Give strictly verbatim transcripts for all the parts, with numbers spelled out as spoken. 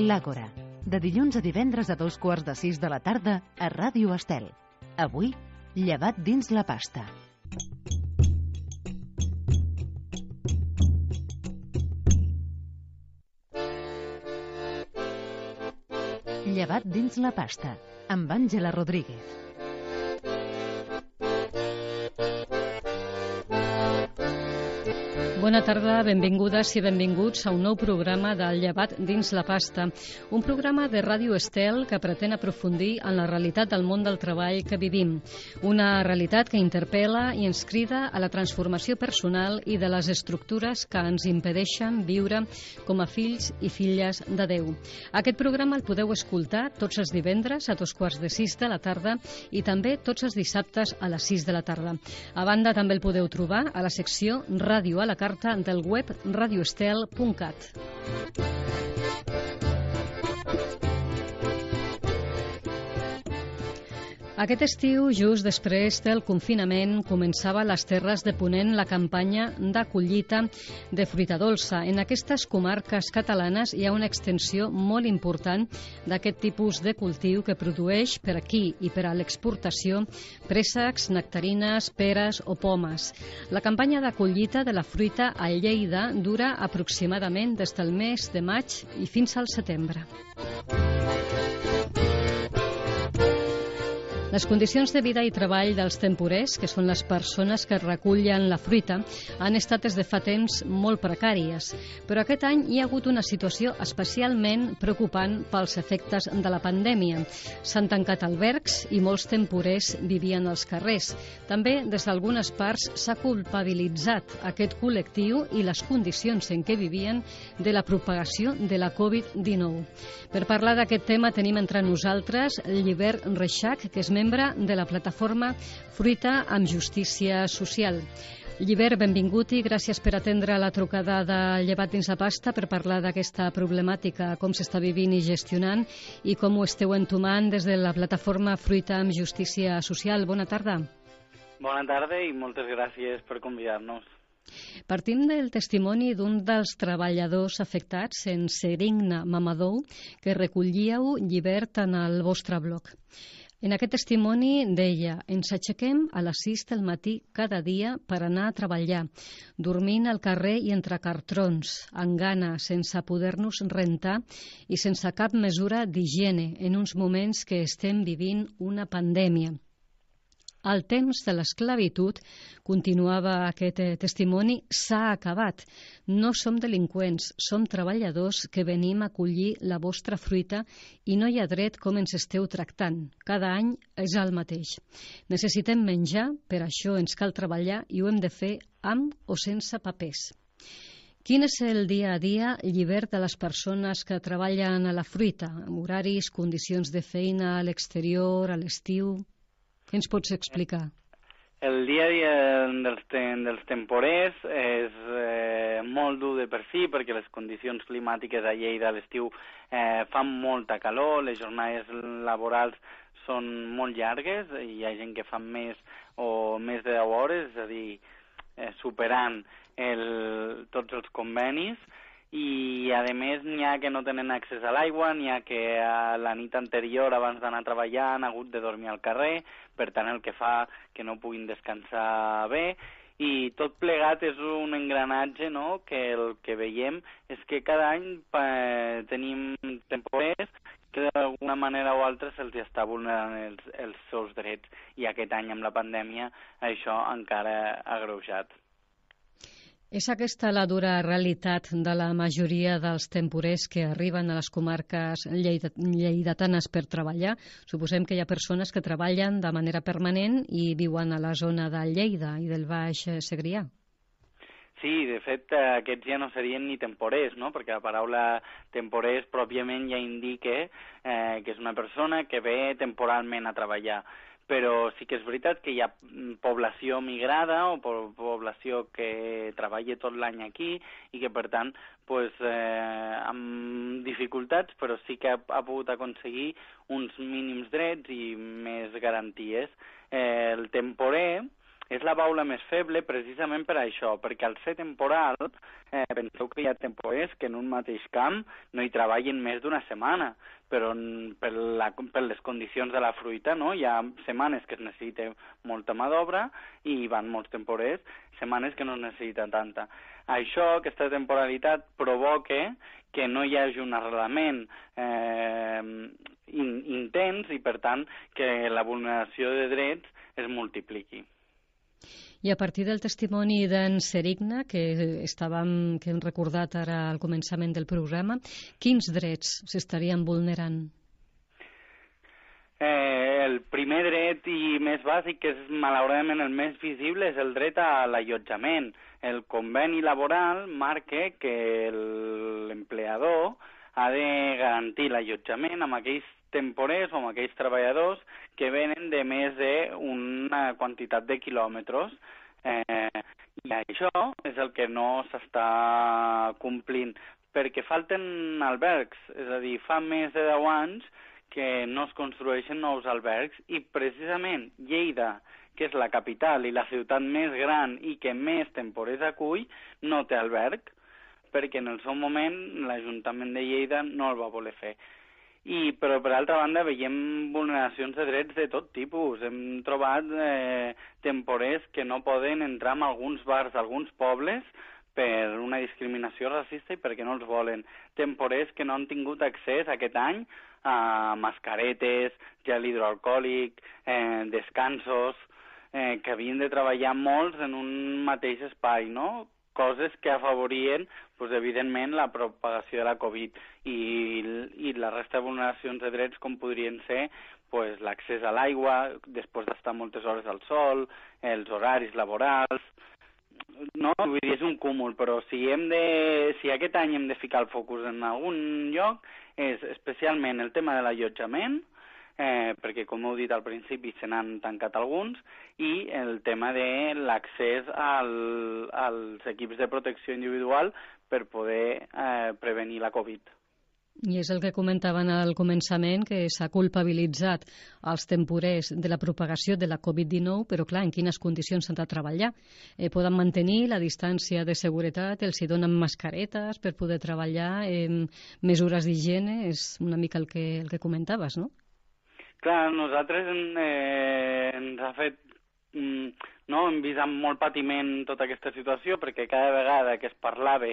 L'Àgora, de dilluns a divendres a dos quarts de sis de la tarda a Ràdio Estel. Avui, llevat dins la pasta. Llevat dins la pasta, amb Àngela Rodríguez. Bona tarda, benvingudes i benvinguts a un nou programa del Llevat dins la pasta, un programa de Ràdio Estel que pretén aprofundir en la realitat del món del treball que vivim, una realitat que interpel·la i ens crida a la transformació personal i de les estructures que ens impedeixen viure com a fills i filles de Déu. Aquest programa el podeu escoltar tots els divendres a dos quarts de sis de la tarda i també tots els dissabtes a les sis de la tarda. A banda, també el podeu trobar a la secció Ràdio a la carta del web radio estel punt cat. Aquest estiu, just després del confinament, començava a les Terres de Ponent la campanya de collita de fruita dolça. En aquestes comarques catalanes hi ha una extensió molt important d'aquest tipus de cultiu que produeix per aquí i per a l'exportació préssecs, nectarines, peres o pomes. La campanya de collita de la fruita a Lleida dura aproximadament des del mes de maig i fins al setembre. Les condicions de vida i treball dels temporers, que són les persones que recullen la fruita, han estat des de fa temps molt precàries. Però aquest any hi ha hagut una situació especialment preocupant pels efectes de la pandèmia. S'han tancat albergs i molts temporers vivien als carrers. També des d'algunes parts s'ha culpabilitzat aquest col·lectiu i les condicions en què vivien de la propagació de la covid dinou. Per parlar d'aquest tema tenim entre nosaltres Llibert Reixach, que és membre de la plataforma Fruita amb Justícia Social. Llibert, benvingut i gràcies per atendre la trucada de Llevat dins la pasta per parlar d'aquesta problemàtica, com s'està vivint i gestionant i com ho esteu entomant des de la plataforma Fruita amb Justícia Social. Bona tarda. Bona tarda i moltes gràcies per convidar-nos. Partim del testimoni d'un dels treballadors afectats en Serigna Mamadou, que recollíeu, Llibert, en el vostre blog. En aquest testimoni deia: ens aixequem a les sis del matí cada dia per anar a treballar, dormint al carrer i entre cartrons, amb gana, sense poder-nos rentar i sense cap mesura d'higiene, en uns moments que estem vivint una pandèmia. El temps de l'esclavitud, continuava aquest testimoni, s'ha acabat. No som delinqüents, som treballadors que venim a collir la vostra fruita i no hi ha dret com ens esteu tractant. Cada any és el mateix. Necessitem menjar, per això ens cal treballar i ho hem de fer amb o sense papers. Quin és el dia a dia, Llibert, de les persones que treballen a la fruita? Horaris, condicions de feina a l'exterior, a l'estiu? Què ens pots explicar? El dia a dia dels, ten, dels temporers és eh, molt dur de per si, perquè les condicions climàtiques a Lleida a l'estiu eh, fan molta calor, les jornades laborals són molt llargues, i hi ha gent que fa més o més de deu hores, és a dir, eh, superant el, tots els convenis, i a més n'hi ha que no tenen accés a l'aigua, n'hi ha que a la nit anterior, abans d'anar a treballar, han hagut de dormir al carrer, per tant el que fa que no puguin descansar bé, i tot plegat és un engranatge, no?, que el que veiem és que cada any eh, tenim temporers que d'alguna manera o altra se'ls està vulnerant els, els seus drets, i aquest any amb la pandèmia això encara ha agreujat. És aquesta la dura realitat de la majoria dels temporers que arriben a les comarques lleidatanes per treballar? Suposem que hi ha persones que treballen de manera permanent i viuen a la zona de Lleida i del Baix Segrià. Sí, de fet, aquests ja no serien ni temporers, no?, perquè la paraula temporers pròpiament ja indica eh, que és una persona que ve temporalment a treballar. Però sí que és veritat que hi ha població migrada o població que treballa tot l'any aquí i que, per tant, pues, eh, amb dificultats, però sí que ha, ha pogut aconseguir uns mínims drets i més garanties. Eh, el temporer És la baula més feble precisament per això, perquè al ser temporal, eh, penseu que hi ha temporers que en un mateix camp no hi treballen més d'una setmana, però per, la, per les condicions de la fruita, no? Hi ha setmanes que es necessita molta mà d'obra i van molts temporers, setmanes que no es necessita tanta. Això, aquesta temporalitat, provoca que no hi hagi un arrelament eh, in, intens i, per tant, que la vulneració de drets es multipliqui. I a partir del testimoni d'en Serigna, que estàvem, que hem recordat ara al començament del programa, quins drets s'estarien vulnerant? Eh, el primer dret i més bàsic, que és malauradament el més visible, és el dret a l'allotjament. El conveni laboral marca que l'empleador ha de garantir l'allotjament amb aquells temporers o amb aquells treballadors que venen de més d'una quantitat de quilòmetres. Eh, I això és el que no s'està complint, perquè falten albergs, és a dir, fa més de deu anys que no es construeixen nous albergs i precisament Lleida, que és la capital i la ciutat més gran i que més temporers acull, no té alberg, perquè en el seu moment l'Ajuntament de Lleida no el va voler fer. I, però, per altra banda, veiem vulneracions de drets de tot tipus. Hem trobat eh, temporers que no poden entrar en alguns bars d'alguns pobles per una discriminació racista i perquè no els volen. Temporers que no han tingut accés aquest any a mascaretes, gel hidroalcohòlic, eh, descansos, eh, que havien de treballar molts en un mateix espai, no? Coses que afavorien, doncs, evidentment, la propagació de la Covid i, i la resta de vulneracions de drets com podrien ser doncs, l'accés a l'aigua, després d'estar moltes hores al sol, els horaris laborals. No, vull dir, és un cúmul, però si, hem de, si aquest any hem de ficar el focus en algun lloc és especialment el tema de l'allotjament, eh, perquè, com heu dit al principi, se n'han tancat alguns, i el tema de l'accés al, als equips de protecció individual per poder eh, prevenir la Covid. I és el que comentaven al començament, que s'ha culpabilitzat els temporers de la propagació de la Covid dinou, però clar, en quines condicions s'han de treballar? Eh, poden mantenir la distància de seguretat, els hi donen mascaretes per poder treballar, eh, mesures d'higiene, és una mica el que, el que comentaves, no? Clar, nosaltres eh, ens ha fet... Mm, no, hem vist amb molt patiment tota aquesta situació, perquè cada vegada que es parlava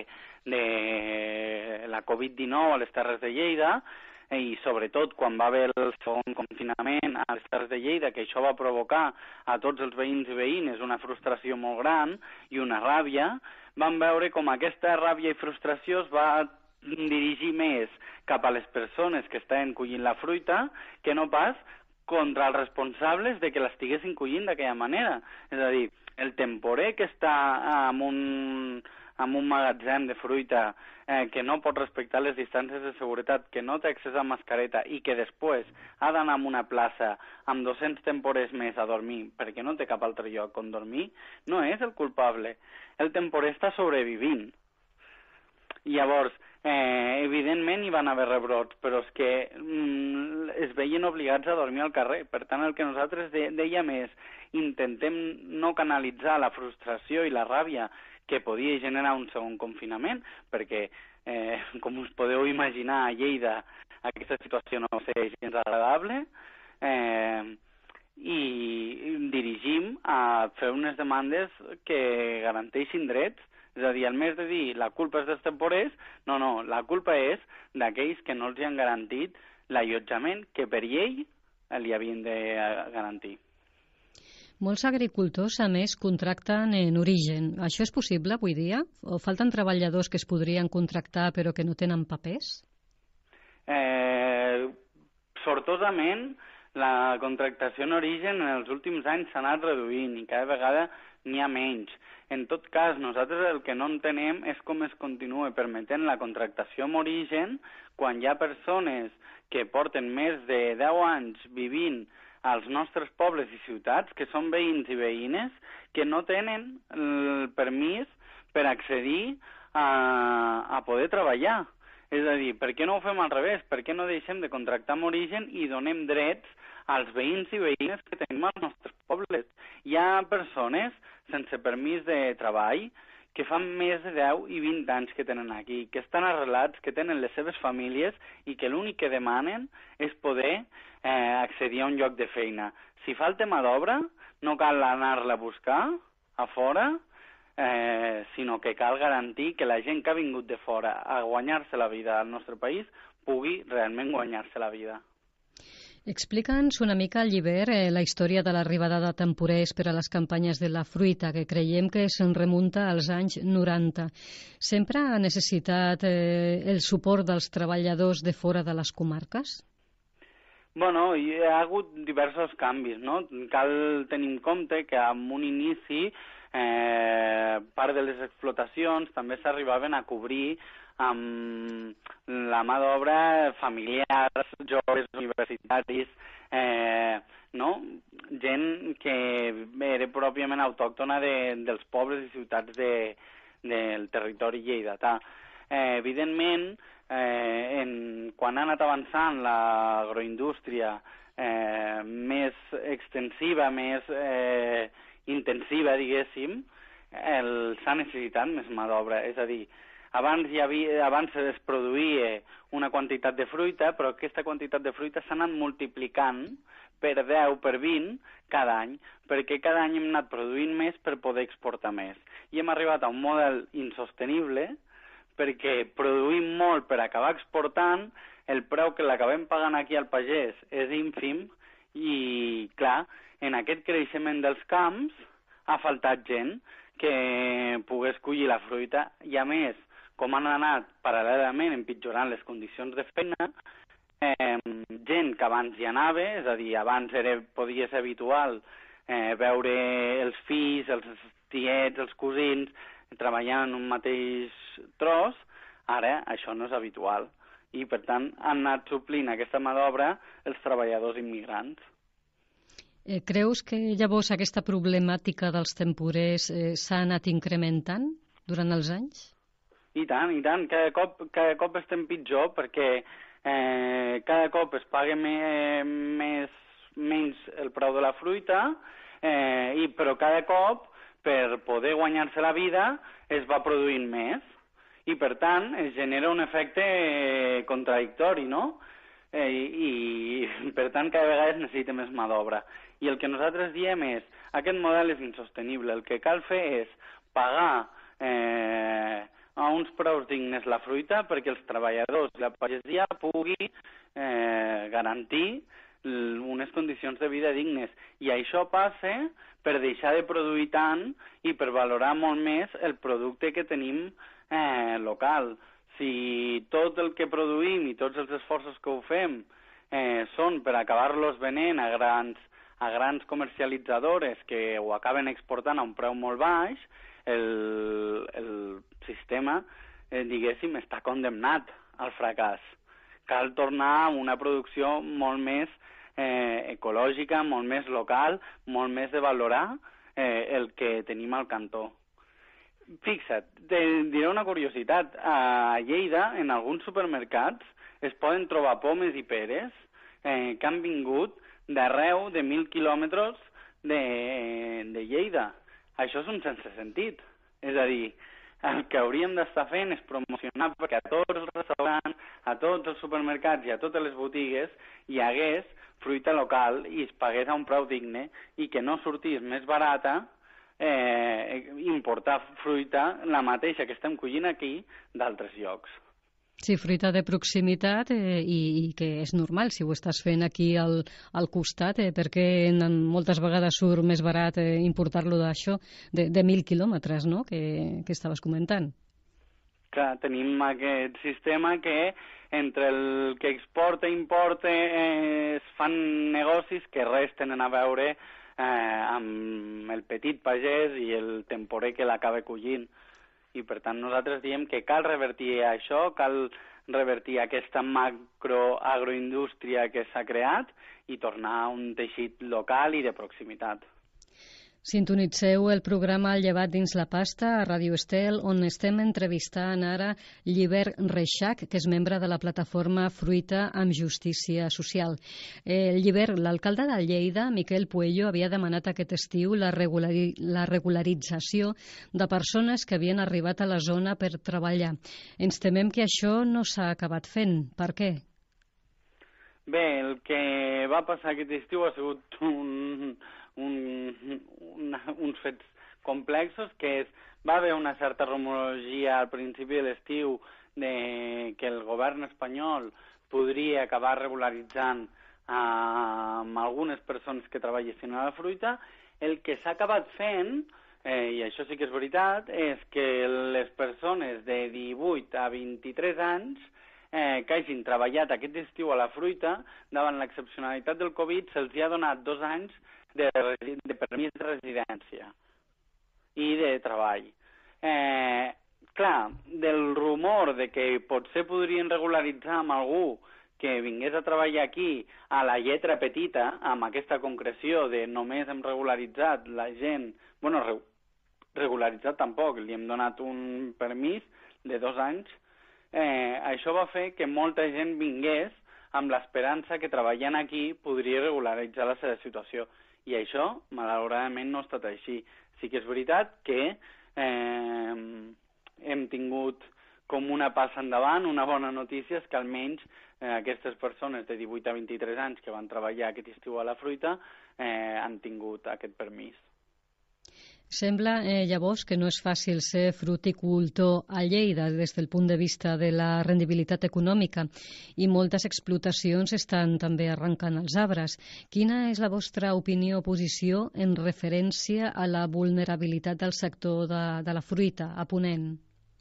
de la Covid dinou a les Terres de Lleida, i sobretot quan va haver el segon confinament a les Terres de Lleida, que això va provocar a tots els veïns i veïnes una frustració molt gran i una ràbia, vam veure com aquesta ràbia i frustració es va dirigir més cap a les persones que estaven collint la fruita que no pas contra els responsables de que l'estiguessin collint d'aquella manera. És a dir, el temporer que està en un, en un magatzem de fruita eh, que no pot respectar les distàncies de seguretat, que no té accés a mascareta i que després ha d'anar a una plaça amb dos-cents temporers més a dormir perquè no té cap altre lloc on dormir, no és el culpable. El temporer està sobrevivint. Llavors, eh, evidentment hi van haver rebrots, però és que mm, es veien obligats a dormir al carrer. Per tant, el que nosaltres de, dèiem és intentem no canalitzar la frustració i la ràbia que podia generar un segon confinament, perquè, eh, com us podeu imaginar, a Lleida aquesta situació no va ser gens agradable, eh, i dirigim a fer unes demandes que garanteixin drets. És a dir, al més de dir la culpa és dels temporers, no, no, la culpa és d'aquells que no els han garantit l'allotjament que per llei li havien de garantir. Molts agricultors, a més, contracten en origen. Això és possible avui dia? O falten treballadors que es podrien contractar però que no tenen papers? Eh, sortosament, la contractació en origen en els últims anys s'ha anat reduint i cada vegada n'hi ha menys. En tot cas, nosaltres el que no entenem és com es continua permetent la contractació en origen quan hi ha persones que porten més de deu anys vivint als nostres pobles i ciutats, que són veïns i veïnes, que no tenen el permís per accedir a, a poder treballar. És a dir, per què no ho fem al revés? Per què no deixem de contractar en origen i donem drets als veïns i veïnes que tenim als nostres pobles? Hi ha ha persones sense permís de treball que fan més de deu i vint anys que tenen aquí, que estan arrelats, que tenen les seves famílies i que l'únic que demanen és poder eh, accedir a un lloc de feina. Si falta mà d'obra, no cal anar-la a buscar a fora, eh, sinó que cal garantir que la gent que ha vingut de fora a guanyar-se la vida al nostre país pugui realment guanyar-se la vida. Explica'ns una mica, Llibert, eh, la història de l'arribada de temporers per a les campanyes de la fruita, que creiem que se'n remunta als anys noranta. Sempre ha necessitat eh, el suport dels treballadors de fora de les comarques? Bueno, hi ha hagut diversos canvis, no? Cal tenir en compte que en un inici eh, part de les explotacions també s'arribaven a cobrir amb la mà d'obra familiars, joves, universitaris, eh, no? Gent que era pròpiament autòctona de, dels pobles i ciutats de, del territori lleidatà. Eh, evidentment, eh, en, quan ha anat avançant l'agroindústria eh, més extensiva, més eh, intensiva, diguéssim, s'ha necessitat més mà d'obra, és a dir, Abans, hi havia, abans es produïa una quantitat de fruita, però aquesta quantitat de fruita s'ha anat multiplicant per deu, per vint, cada any, perquè cada any hem anat produint més per poder exportar més. I hem arribat a un model insostenible, perquè produïm molt per acabar exportant, el preu que l'acabem pagant aquí al pagès és ínfim, i, clar, en aquest creixement dels camps ha faltat gent que pogués collir la fruita, i a més, com han anat paral·lelament empitjorant les condicions de feina, eh, gent que abans hi anava, és a dir, abans era, podia ser habitual eh, veure els fills, els tiets, els cosins, treballant en un mateix tros, ara això no és habitual. I, per tant, han anat suplint aquesta mà d'obra els treballadors immigrants. Eh, creus que llavors aquesta problemàtica dels temporers eh, s'ha anat incrementant durant els anys? I tant, i tant. Cada cop, cada cop estem pitjor perquè eh, cada cop es paga me, més, menys el preu de la fruita, eh, i, però cada cop, per poder guanyar-se la vida, es va produint més. I, per tant, es genera un efecte eh, contradictori, no? Eh, i, I, per tant, cada vegada es necessita més mà d'obra. I el que nosaltres diem és, aquest model és insostenible. El que cal fer és pagar eh, a uns preus dignes la fruita perquè els treballadors i la pagesia pugui eh, garantir unes condicions de vida dignes. I això passa per deixar de produir tant i per valorar molt més el producte que tenim eh, local. Si tot el que produïm i tots els esforços que ho fem eh, són per acabar-los venent a grans, a grans comercialitzadores que ho acaben exportant a un preu molt baix, el, el sistema, eh, diguéssim, està condemnat al fracàs. Cal tornar a una producció molt més eh, ecològica, molt més local, molt més de valorar eh, el que tenim al cantó. Fixa't, te diré una curiositat. A Lleida, en alguns supermercats, es poden trobar pomes i peres eh, que han vingut d'arreu de mil quilòmetres de, de Lleida. Això és un sense sentit. És a dir, el que hauríem d'estar fent és promocionar perquè a tots els restaurants, a tots els supermercats i a totes les botigues hi hagués fruita local i es pagués a un preu digne i que no sortís més barata eh, importar fruita, la mateixa que estem collint aquí, d'altres llocs. Sí, fruita de proximitat eh, i, i que és normal si ho estàs fent aquí al, al costat, eh, perquè en, moltes vegades surt més barat eh, importar-lo d'això, de, de mil quilòmetres, no?, que, que estaves comentant. Clar, tenim aquest sistema que entre el que exporta i importa eh, es fan negocis que res tenen a veure eh, amb el petit pagès i el temporer que l'acaba collint. I, per tant, nosaltres diem que cal revertir això, cal revertir aquesta macroagroindústria que s'ha creat i tornar a un teixit local i de proximitat. Sintonitzeu el programa El llevat dins la pasta a Ràdio Estel, on estem entrevistant ara Llibert Reixach, que és membre de la plataforma Fruita amb Justícia Social. Eh, Llibert, l'alcalde de Lleida, Miquel Puello, havia demanat aquest estiu la, regulari la regularització de persones que havien arribat a la zona per treballar. Ens temem que això no s'ha acabat fent. Per què? Bé, el que va passar aquest estiu ha sigut un... Un, una, uns fets complexos, que és, va haver una certa rumorologia al principi de l'estiu de que el govern espanyol podria acabar regularitzant eh, amb algunes persones que treballessin a la fruita. El que s'ha acabat fent, eh, i això sí que és veritat, és que les persones de divuit a vint-i-tres anys eh, que hagin treballat aquest estiu a la fruita, davant l'excepcionalitat del Covid, se'ls ha donat dos anys de, de permís de residència i de treball. Eh, clar, del rumor de que potser podrien regularitzar amb algú que vingués a treballar aquí a la lletra petita, amb aquesta concreció de només hem regularitzat la gent, bueno, re, regularitzat tampoc, li hem donat un permís de dos anys, eh, això va fer que molta gent vingués amb l'esperança que treballant aquí podria regularitzar la seva situació. I això, malauradament, no ha estat així. Sí que és veritat que eh, hem tingut com una passa endavant, una bona notícia és que almenys eh, aquestes persones de divuit a vint-i-tres anys que van treballar aquest estiu a la fruita eh, han tingut aquest permís. Sembla, eh, llavors, que no és fàcil ser fruticultor a Lleida des del punt de vista de la rendibilitat econòmica i moltes explotacions estan també arrencant els arbres. Quina és la vostra opinió o posició en referència a la vulnerabilitat del sector de, de la fruita a Ponent?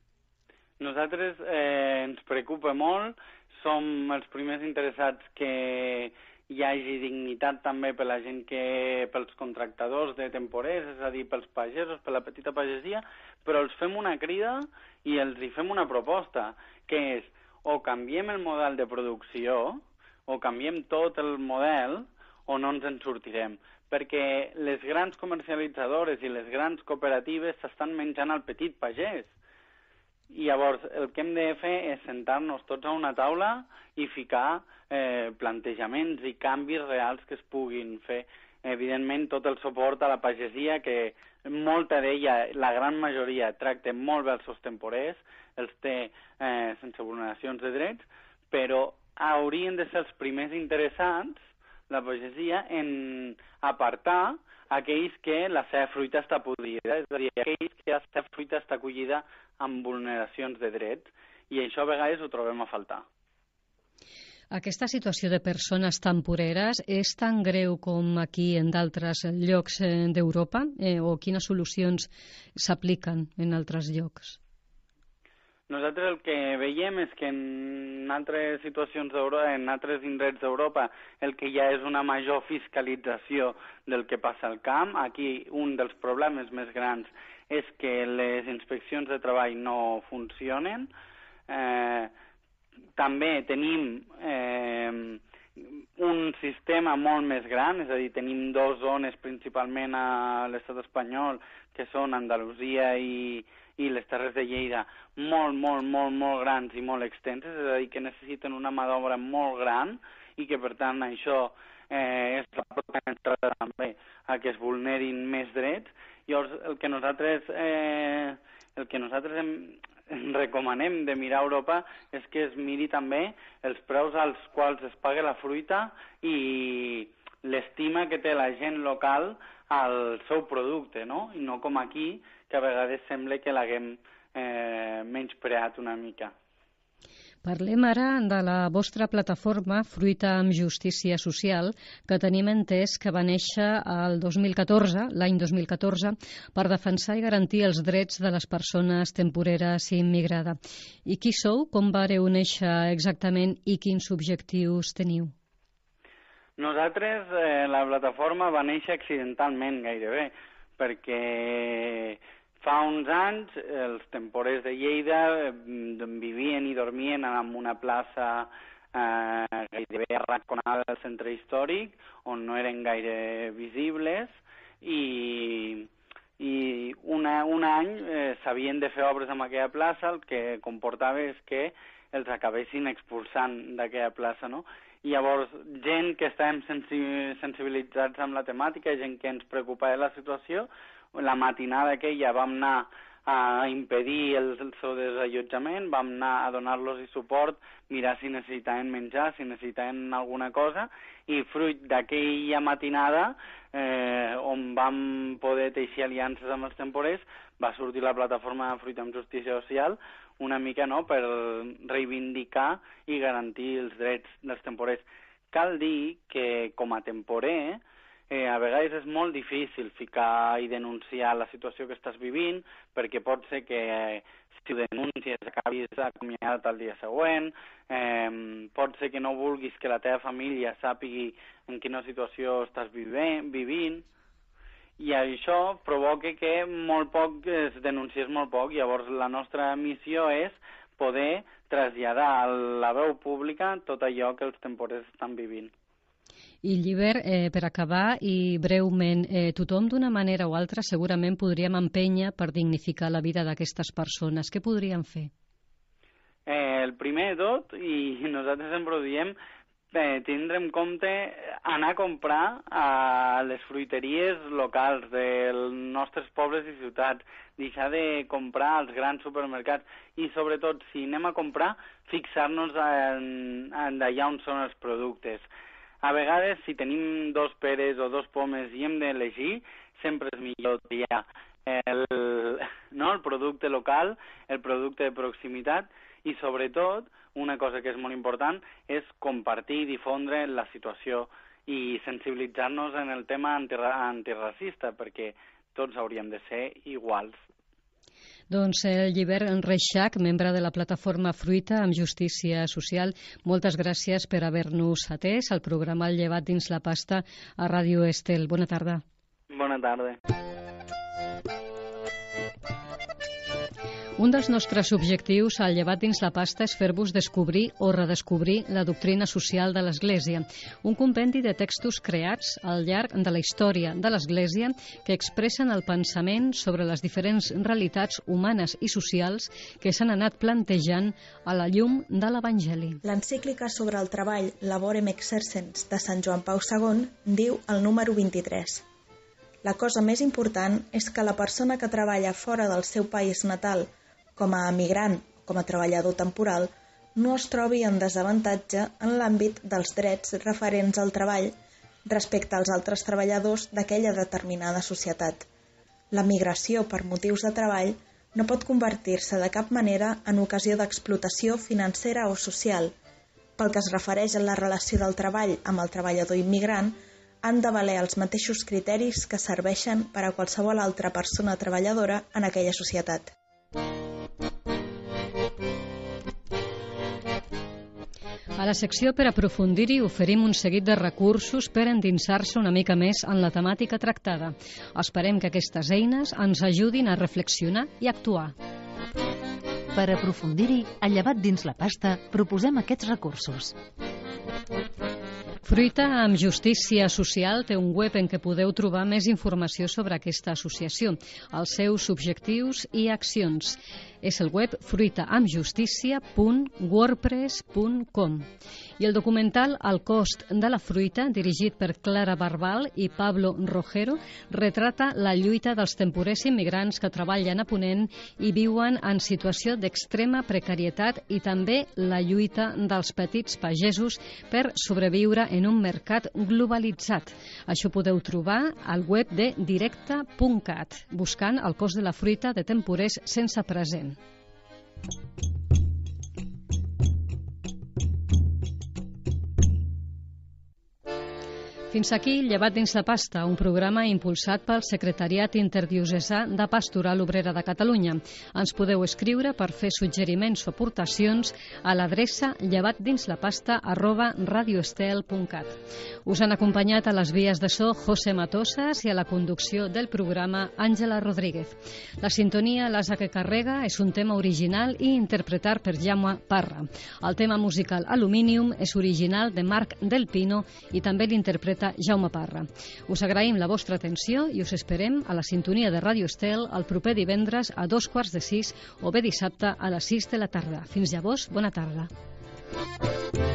Nosaltres eh, ens preocupa molt, som els primers interessats que hi hagi dignitat també per la gent que, pels contractadors de temporers, és a dir, pels pagesos, per la petita pagesia, però els fem una crida i els hi fem una proposta, que és o canviem el model de producció, o canviem tot el model, o no ens en sortirem. Perquè les grans comercialitzadores i les grans cooperatives s'estan menjant al petit pagès. I llavors el que hem de fer és sentar-nos tots a una taula i ficar eh, plantejaments i canvis reals que es puguin fer. Evidentment, tot el suport a la pagesia, que molta d'ella, la gran majoria, tracta molt bé els seus temporers, els té eh, sense vulneracions de drets, però haurien de ser els primers interessants, la pagesia, en apartar aquells que la seva fruita està podrida, és a dir, aquells que la seva fruita està acollida amb vulneracions de drets, i això a vegades ho trobem a faltar. Aquesta situació de persones temporeres és tan greu com aquí en d'altres llocs d'Europa? Eh, o quines solucions s'apliquen en altres llocs? Nosaltres el que veiem és que en altres situacions d'Europa, en altres indrets d'Europa, el que hi ha és una major fiscalització del que passa al camp. Aquí un dels problemes més grans és que les inspeccions de treball no funcionen. Eh, també tenim eh, un sistema molt més gran, és a dir, tenim dues zones principalment a l'estat espanyol, que són Andalusia i, i les Terres de Lleida, molt, molt, molt, molt grans i molt extenses, és a dir, que necessiten una mà d'obra molt gran i que, per tant, això eh, és la porta d'entrada també a que es vulnerin més drets. Llavors, el que nosaltres, eh, el que nosaltres hem, recomanem de mirar a Europa és que es miri també els preus als quals es paga la fruita i l'estima que té la gent local al seu producte, no? I no com aquí, que a vegades sembla que l'haguem eh, menyspreat una mica. Parlem ara de la vostra plataforma Fruita amb Justícia Social, que tenim entès que va néixer el dos mil catorze, l'any dos mil catorze, per defensar i garantir els drets de les persones temporeres i immigrades. I qui sou, com vareu néixer exactament i quins objectius teniu? Nosaltres, eh, la plataforma va néixer accidentalment gairebé, perquè fa uns anys els temporers de Lleida vivien i dormien en una plaça eh, gairebé arraconada del centre històric, on no eren gaire visibles, i un any eh, s'havien de fer obres en aquella plaça, el que comportava és que els acabessin expulsant d'aquella plaça, no? I llavors, gent que estàvem sensibilitzats amb la temàtica, gent que ens preocupava la situació, la matinada aquella vam anar a impedir el, el seu desallotjament, vam anar a donar-los suport, mirar si necessitaven menjar, si necessitaven alguna cosa, i fruit d'aquella matinada, eh, on vam poder teixir aliances amb els temporers, va sortir la plataforma Fruita amb Justícia Social, una mica, no?, per reivindicar i garantir els drets dels temporers. Cal dir que, com a temporer, eh, a vegades és molt difícil ficar i denunciar la situació que estàs vivint, perquè pot ser que eh, si ho denuncies acabis acomiadat el dia següent, eh, pot ser que no vulguis que la teva família sàpigui en quina situació estàs vivent, vivint, i això provoca que molt poc es denunciés molt poc. Llavors la nostra missió és poder traslladar a la veu pública tot allò que els temporers estan vivint. I Llibert, eh, per acabar i breument, eh, tothom d'una manera o altra segurament podríem empènyer per dignificar la vida d'aquestes persones. Què podríem fer? Eh, el primer de tot, i nosaltres sempre ho diem, Bé, tindre en compte anar a comprar a les fruiteries locals dels nostres pobles i ciutats, deixar de comprar als grans supermercats i, sobretot, si anem a comprar, fixar-nos en, en d'allà on són els productes. A vegades, si tenim dos peres o dos pomes i hem d'elegir, sempre és millor triar el, no, el producte local, el producte de proximitat i, sobretot, una cosa que és molt important és compartir i difondre la situació i sensibilitzar-nos en el tema antirra antirracista, perquè tots hauríem de ser iguals. Doncs el Llibert Reixach, membre de la plataforma Fruita amb Justícia Social, moltes gràcies per haver-nos atès al programa El llevat dins la pasta a Ràdio Estel. Bona tarda. Bona tarda. Un dels nostres objectius al llevat dins la pasta és fer-vos descobrir o redescobrir la doctrina social de l'Església, un compendi de textos creats al llarg de la història de l'Església que expressen el pensament sobre les diferents realitats humanes i socials que s'han anat plantejant a la llum de l'Evangeli. L'encíclica sobre el treball Laborem Exercens de Sant Joan Pau segon diu el número vint-i-tres. La cosa més important és que la persona que treballa fora del seu país natal com a emigrant o com a treballador temporal, no es trobi en desavantatge en l'àmbit dels drets referents al treball respecte als altres treballadors d'aquella determinada societat. La migració per motius de treball no pot convertir-se de cap manera en ocasió d'explotació financera o social. Pel que es refereix a la relació del treball amb el treballador immigrant, han de valer els mateixos criteris que serveixen per a qualsevol altra persona treballadora en aquella societat. A la secció per aprofundir-hi oferim un seguit de recursos per endinsar-se una mica més en la temàtica tractada. Esperem que aquestes eines ens ajudin a reflexionar i actuar. Per aprofundir-hi, al llevat dins la pasta, proposem aquests recursos. Fruita amb Justícia Social té un web en què podeu trobar més informació sobre aquesta associació, els seus objectius i accions. És el web fruitaambjustícia punt wordpress punt com. I el documental El cost de la fruita, dirigit per Clara Barbal i Pablo Rojero, retrata la lluita dels temporers immigrants que treballen a Ponent i viuen en situació d'extrema precarietat i també la lluita dels petits pagesos per sobreviure en un mercat globalitzat. Això podeu trobar al web de directa punt cat, buscant el cost de la fruita de temporers sense present. Fins aquí Llevat dins la pasta, un programa impulsat pel Secretariat Interdiocesà de Pastoral Obrera de Catalunya. Ens podeu escriure per fer suggeriments o aportacions a l'adreça llevatdinslapasta arroba radioestel punt cat. Us han acompanyat a les vies de so José Matosas i a la conducció del programa Àngela Rodríguez. La sintonia L'Asa que carrega és un tema original i interpretat per Jaume Parra. El tema musical Aluminium és original de Marc Del Pino i també l'interpreta poeta Jaume Parra. Us agraïm la vostra atenció i us esperem a la sintonia de Ràdio Estel el proper divendres a dos quarts de sis o bé dissabte a les sis de la tarda. Fins llavors, bona tarda.